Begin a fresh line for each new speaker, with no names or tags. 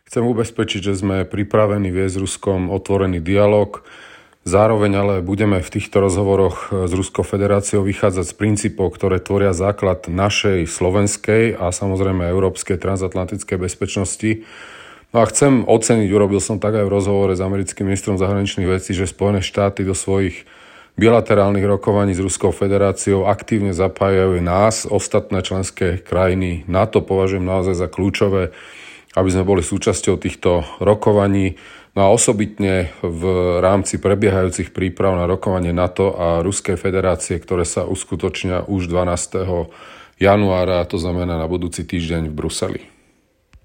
Chcem ubezpečiť, že sme pripravení viesť s Ruskom otvorený dialog. Zároveň ale budeme v týchto rozhovoroch s Ruskou federáciou vychádzať z princípov, ktoré tvoria základ našej slovenskej a samozrejme európskej transatlantickej bezpečnosti. No a chcem oceniť, urobil som tak aj v rozhovore s americkým ministrom zahraničných vecí, že Spojené štáty do svojich bilaterálnych rokovaní s Ruskou federáciou aktívne zapájajú nás, ostatné členské krajiny. NATO považujem naozaj za kľúčové, aby sme boli súčasťou týchto rokovaní. No a osobitne v rámci prebiehajúcich príprav na rokovanie NATO a Ruskej federácie, ktoré sa uskutočnia už 12. januára, to znamená na budúci týždeň v Bruseli.